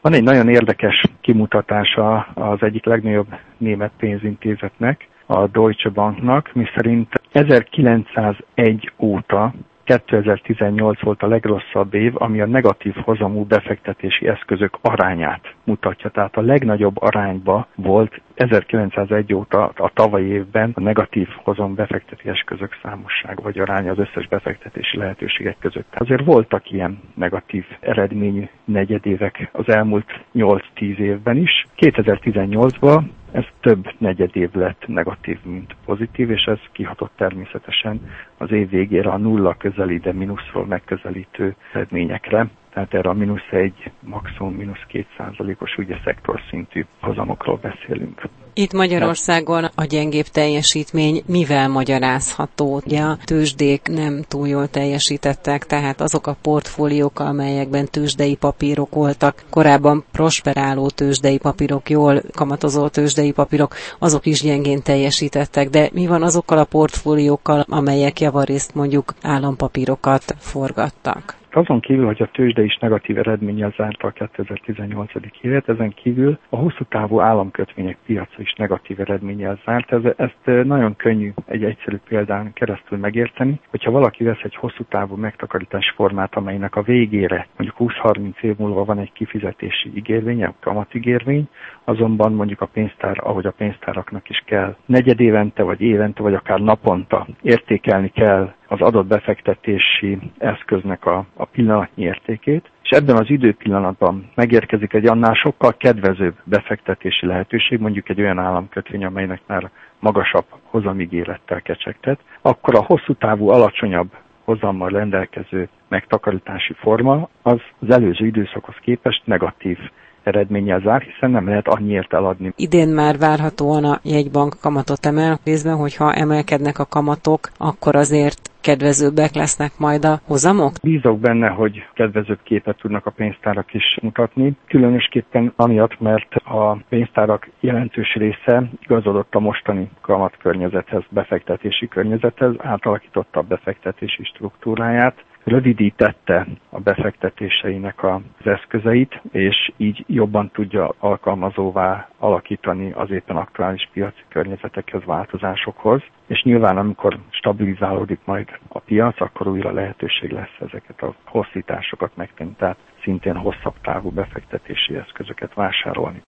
Van egy nagyon érdekes kimutatása az egyik legnagyobb német pénzintézetnek, a Deutsche Banknak, miszerint 1901 óta 2018 volt a legrosszabb év, ami a negatív hozamú befektetési eszközök arányát mutatja. Tehát a legnagyobb arányba volt 1901 óta a tavalyi évben a negatív hozam befektetési eszközök számossága vagy aránya az összes befektetési lehetőségek között. Azért voltak ilyen negatív eredményű negyedévek az elmúlt 8-10 évben is. 2018-ban ez több negyedév lett negatív, mint pozitív, és ez kihatott természetesen az év végére a nulla közeli, de mínuszról megközelítő eredményekre. Tehát erre a -1, maximum -2%-os ugye szektorszintű hozamokról beszélünk. Itt Magyarországon a gyengébb teljesítmény mivel magyarázható? Ugye a tőzsdék nem túl jól teljesítettek, tehát azok a portfóliók, amelyekben tőzsdei papírok voltak, korábban prosperáló tőzsdei papírok, jól kamatozó tőzsdei papírok, azok is gyengén teljesítettek, de mi van azokkal a portfóliókkal, amelyek javarészt mondjuk állampapírokat forgattak? Azon kívül, hogy a tőzsde is negatív eredménnyel zárta a 2018. évet, ezen kívül a hosszú távú államkötvények piaca is negatív eredménnyel zárt. Ezt nagyon könnyű egy egyszerű példán keresztül megérteni, hogyha valaki vesz egy hosszú távú megtakarítás formát, amelynek a végére mondjuk 20-30 év múlva van egy kifizetési ígérvény, a kamatigérvény, azonban mondjuk a pénztár, ahogy a pénztáraknak is kell, negyedévente vagy évente, vagy akár naponta értékelni kell az adott befektetési eszköznek a pillanatnyi értékét, és ebben az időpillanatban megérkezik egy annál sokkal kedvezőbb befektetési lehetőség, mondjuk egy olyan államkötvény, amelynek már magasabb hozamígérettel kecsegtet, akkor a hosszú távú, alacsonyabb hozammal rendelkező megtakarítási forma az előző időszakhoz képest negatív eredménnyel zár, hiszen nem lehet annyiért eladni. Idén már várhatóan a jegybank kamatot emel, részben, hogyha emelkednek a kamatok, akkor azért kedvezőbbek lesznek majd a hozamok? Bízok benne, hogy kedvezőbb képet tudnak a pénztárak is mutatni, különösképpen amiatt, mert a pénztárak jelentős része igazodott a mostani kamatkörnyezethez, befektetési környezethez, átalakította a befektetési struktúráját, rövidítette a befektetéseinek az eszközeit, és így jobban tudja alkalmazóvá alakítani az éppen aktuális piaci környezetekhez, változásokhoz. És nyilván, amikor stabilizálódik majd a piac, akkor újra lehetőség lesz ezeket a hosszításokat megtenni, tehát szintén hosszabb távú befektetési eszközöket vásárolni.